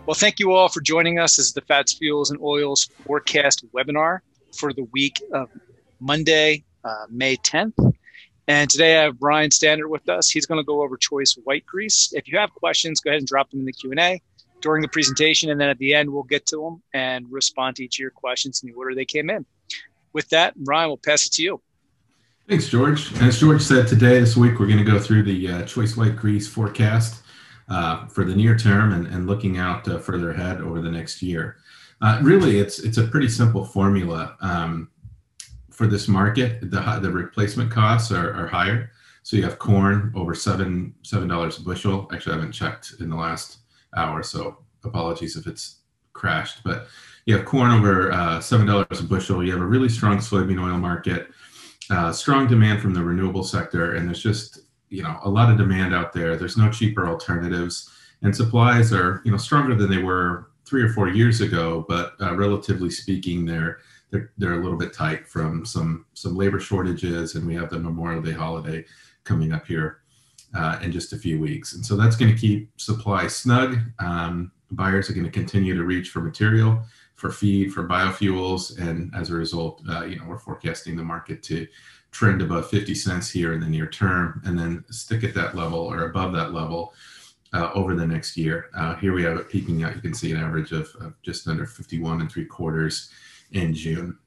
Well, thank you all for joining us. This is the Fats, Fuels, and Oils forecast webinar for the week of Monday, May 10th. And today I have Brian Standard with us. He's going to go over choice white grease. If you have questions, go ahead and drop them in the Q&A during the presentation. And then at the end, we'll get to them and respond to each of your questions in the order they came in. With that, Brian, we'll pass it to you. Thanks, George. As George said, this week, we're going to go through the choice white grease forecast for the near term and looking out further ahead over the next year. Really, it's a pretty simple formula. For this market, the replacement costs are higher. So you have corn over $7 a bushel. Actually, I haven't checked in the last hour, so apologies if it's crashed. But you have corn over $7 a bushel. You have a really strong soybean oil market, strong demand from the renewable sector, and there's just a lot of demand out there. There's no cheaper alternatives, and supplies are stronger than they were 3 or 4 years ago. But relatively speaking, they're a little bit tight from some labor shortages, and we have the Memorial Day holiday coming up here in just a few weeks. And so that's going to keep supply snug. Buyers are going to continue to reach for material, for feed, for biofuels. And as a result, we're forecasting the market to trend above 50 cents here in the near term, and then stick at that level or above that level over the next year. Here we have it peaking out. You can see an average of just under 51 3/4 in June.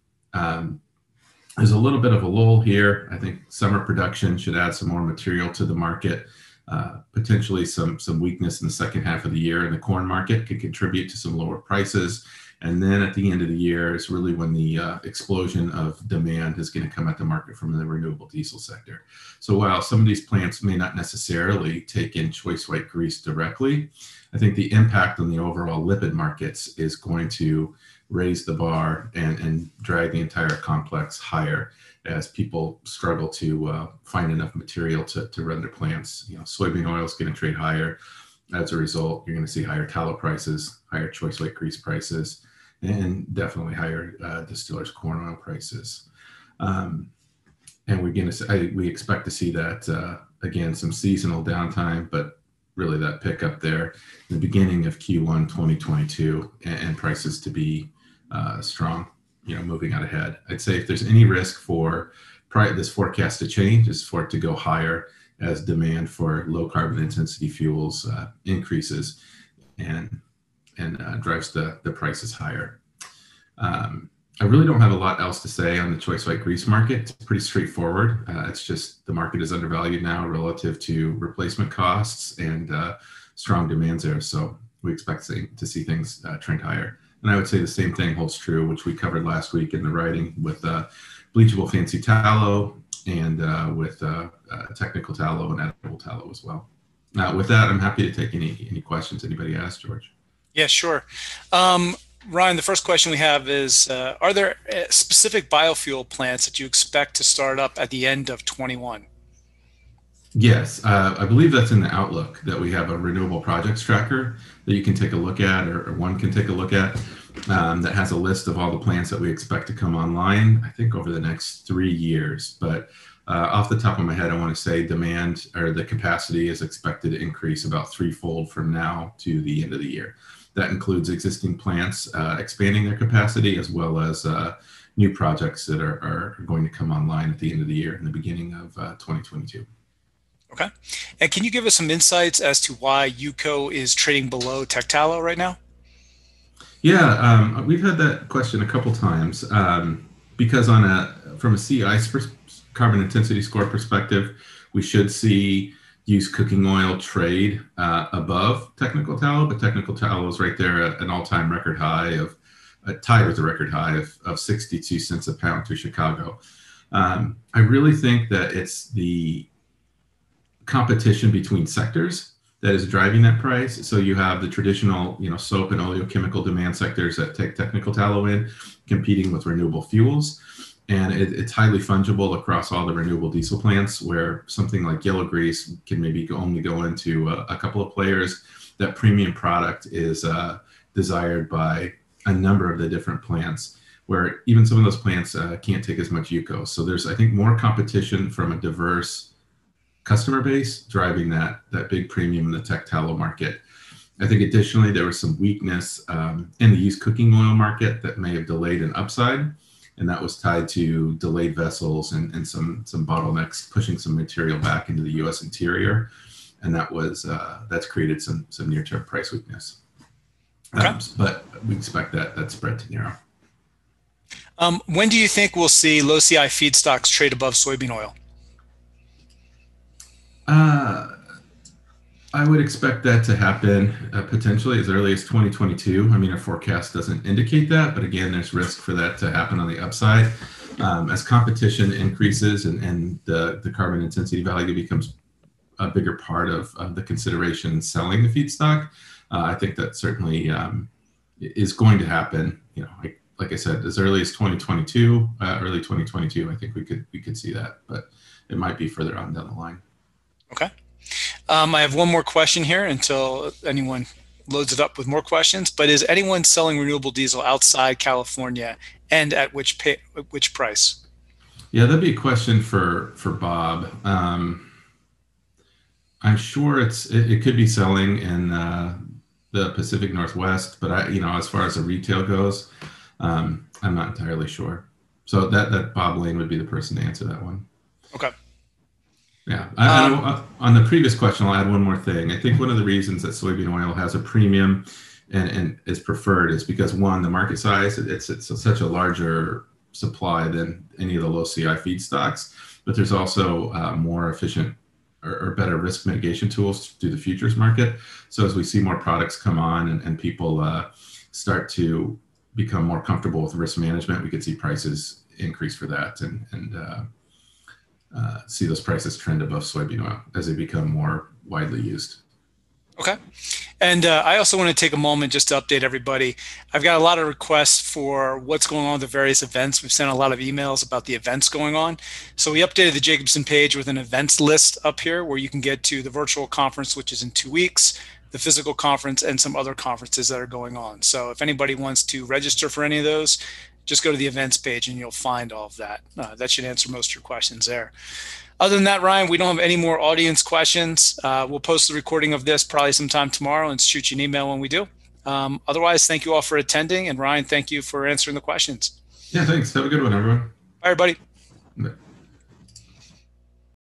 There's a little bit of a lull here. I think summer production should add some more material to the market. Potentially some weakness in the second half of the year in the corn market could contribute to some lower prices. And then at the end of the year is really when the explosion of demand is going to come at the market from the renewable diesel sector. So while some of these plants may not necessarily take in choice white grease directly, I think the impact on the overall lipid markets is going to raise the bar and drag the entire complex higher as people struggle to find enough material to run their plants. Soybean oil is going to trade higher. As a result, you're going to see higher tallow prices, higher choice white grease prices, and definitely higher distillers corn oil prices. And we expect to see that again, some seasonal downtime, but really that pickup there in the beginning of Q1 2022, and prices to be strong, moving out ahead. I'd say if there's any risk for this forecast to change, is for it to go higher as demand for low carbon intensity fuels increases and drives the prices higher. I really don't have a lot else to say on the choice white grease market. It's pretty straightforward. It's just the market is undervalued now relative to replacement costs and strong demands there. So we expect to see things trend higher. And I would say the same thing holds true, which we covered last week in the writing with bleachable fancy tallow and with technical tallow and edible tallow as well. With that, I'm happy to take any questions anybody has, George. Yeah, sure. Ryan, the first question we have is, are there specific biofuel plants that you expect to start up at the end of 21? Yes, I believe that's in the Outlook that we have a renewable projects tracker that you can take a look at, or one can take a look at, that has a list of all the plants that we expect to come online, I think over the next 3 years. But off the top of my head, I want to say demand or the capacity is expected to increase about threefold from now to the end of the year. That includes existing plants expanding their capacity, as well as new projects that are going to come online at the end of the year and the beginning of 2022. Okay. And can you give us some insights as to why UCO is trading below tech tallow right now? Yeah, we've had that question a couple times because from a CI carbon intensity score perspective, we should see used cooking oil trade above technical tallow, but technical tallow is right there at an all-time record high tied with a record high of 62 cents a pound to Chicago. I really think that it's the competition between sectors that is driving that price. So you have the traditional, soap and oleochemical demand sectors that take technical tallow in, competing with renewable fuels. And it's highly fungible across all the renewable diesel plants, where something like yellow grease can maybe only go into a couple of players. That premium product is desired by a number of the different plants, where even some of those plants can't take as much UCO. So there's, I think, more competition from a diverse customer base driving that big premium in the tech tallow market. I think additionally there was some weakness in the used cooking oil market that may have delayed an upside, and that was tied to delayed vessels and some bottlenecks pushing some material back into the U.S. interior, and that's created some near-term price weakness. Okay. But we expect that spread to narrow. When do you think we'll see low CI feedstocks trade above soybean oil? I would expect that to happen potentially as early as 2022. I mean, our forecast doesn't indicate that, but again, there's risk for that to happen on the upside. As competition increases and the carbon intensity value becomes a bigger part of the consideration in selling the feedstock, I think that certainly is going to happen. You know, like I said, as early as 2022, early 2022, I think we could see that, but it might be further on down the line. Okay. I have one more question here until anyone loads it up with more questions, but is anyone selling renewable diesel outside California, and at which price? Yeah, that'd be a question for Bob. I'm sure it could be selling in the Pacific Northwest, but as far as the retail goes, I'm not entirely sure. So that Bob Lane would be the person to answer that one. Okay. Yeah. On the previous question, I'll add one more thing. I think one of the reasons that soybean oil has a premium and is preferred is because, one, the market size, it's such a larger supply than any of the low CI feedstocks, but there's also more efficient or better risk mitigation tools to do the futures market. So as we see more products come on and people start to become more comfortable with risk management, we could see prices increase for that and see those prices trend above soybean oil as they become more widely used. Okay. And I also want to take a moment just to update everybody. I've got a lot of requests for what's going on with the various events. We've sent a lot of emails about the events going on. So we updated the Jacobson page with an events list up here where you can get to the virtual conference, which is in 2 weeks, the physical conference, and some other conferences that are going on. So if anybody wants to register for any of those, just go to the events page and you'll find all of that. That should answer most of your questions there. Other than that, Ryan, we don't have any more audience questions. We'll post the recording of this probably sometime tomorrow and shoot you an email when we do. Otherwise, thank you all for attending. And Ryan, thank you for answering the questions. Yeah, thanks. Have a good one, everyone. Bye, everybody. Bye.